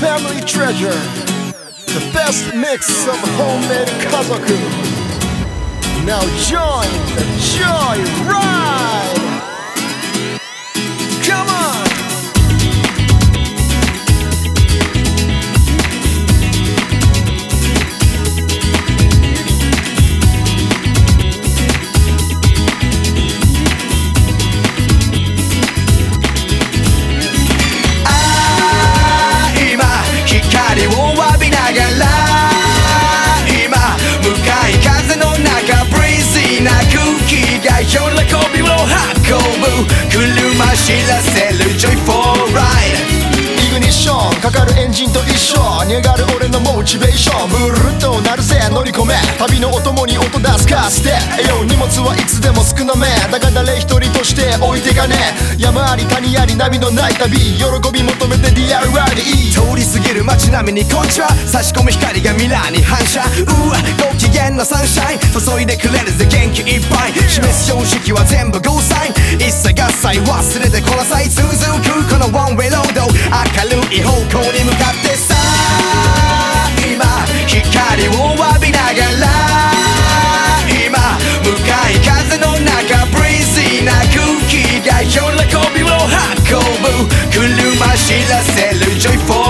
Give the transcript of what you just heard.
family treasure, the best mix of homemade kazoku. Now join the joy ride. Come on. 光を浴びながら今向かい風の中ブリーズーな空気が喜びを運ぶ車知らせる Joyful Ride イグニッションかかるエンジンと一緒に上がる俺のモチベーションブルッとなるぜ乗り込め旅のお供に音出すかステ荷物はいつでも少なめだが誰一人として置いてかね山あり谷あり波のない旅喜び求めて DIY でいい通り過ぎる街並みにこんちは差し込む光がミラーに反射うわご機嫌なサンシャイン注いでくれるぜ元気いっぱい示す標識は全部ゴーサイン一切合切忘れてこなさい続くこのワンウェイロード明るい方向に向かってさ今光を浴びながら今向かい風の中ブリーズーな空気が喜びを運ぶ車知らせる Joyful